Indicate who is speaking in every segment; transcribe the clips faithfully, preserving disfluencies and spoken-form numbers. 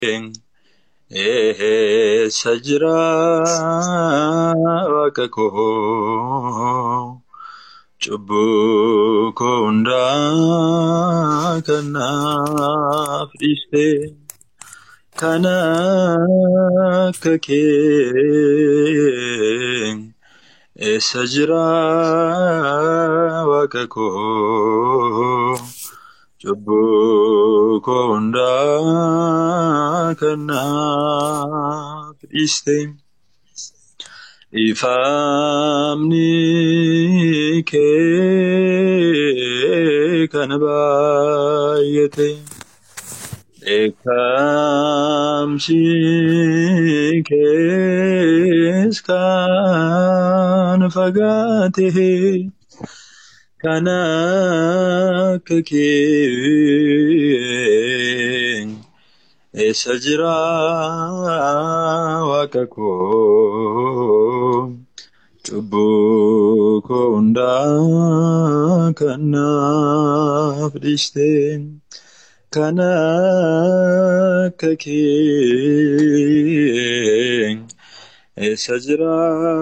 Speaker 1: eessa jira waaqa koo cubbuu koo hundaa kan naaf dhiiste kan akka kee eessa jira waaqa koo cubbuu koo hundaa kan naaf dhiiste ifamni kee kan baay'ate dheekkamsi kees kan fagaate kan akka kee eessa jira waaqa koo cubbuu koo hundaa kan naaf dhiiste kan akka kee eessa jira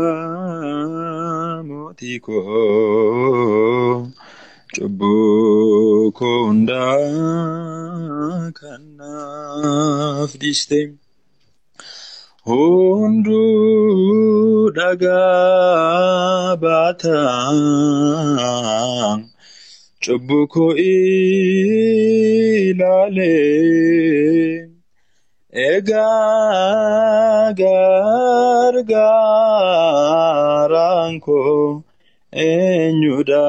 Speaker 1: mootii koo cubbuu koo hundaa kan naaf dhiiste hunduu dhagaa baataa cubbuu koo ilaalee egaa gargaaraan koo eenyudha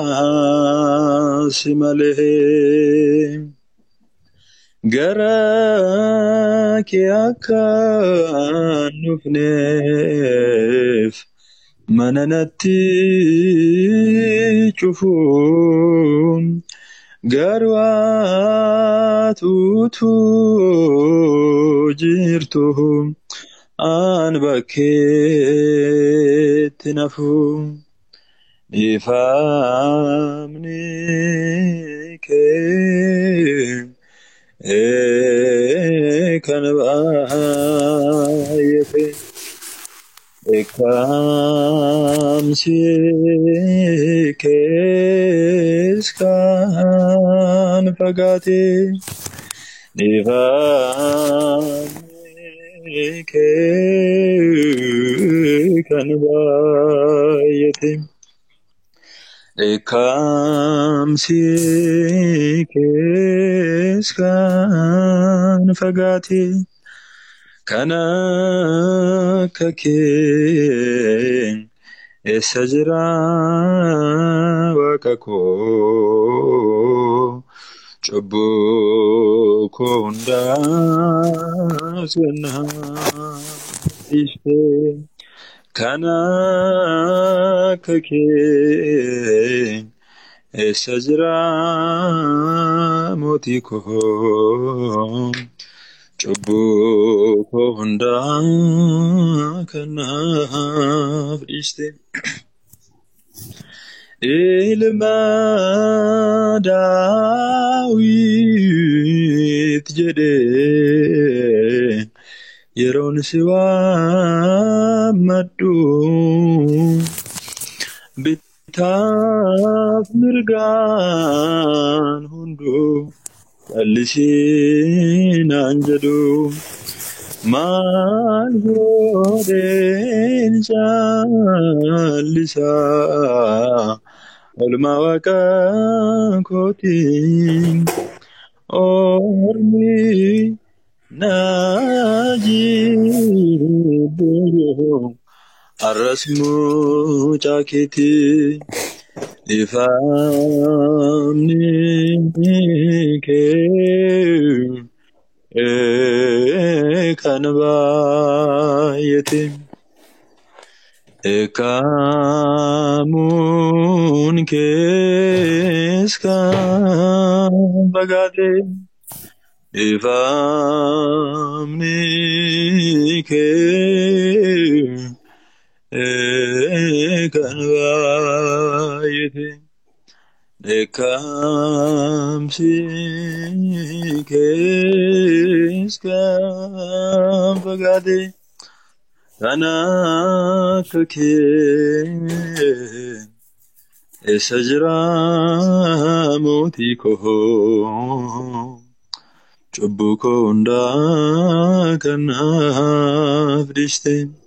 Speaker 1: si malee gara kee akka dhufneef mana natti cufuun garuu atuutuu jirtu an bakkeetti nafuun ifamni kee kan baay'ate dheekkamsi kees kan fagaate ifamni kee kan baay'ate dheekkamsi kees kan fagaate kan akka kee eessa jira waaqa koo cubbuu koo hundaa kan naaf dhiiste kan akka kee eessa jira mootii koo cubbuu koo hundaa kan naaf dhiiste ilma daawit jedhee yeroon si waammadhu bitaaf mirgaan hunduu callisii naan jedhu maal godheen callisaa oolmaa waaqa kootiin ormi naajibbu arras mucaa keetii ifamni kee kan baay'ate dheekkamuun kees kan fagaate ifamni kee kan baay'ate dheekkamsi kees kan fagaate kana akka kee eessa jira mootii koo cubbuu koo hundaa kan naaf dhiiste.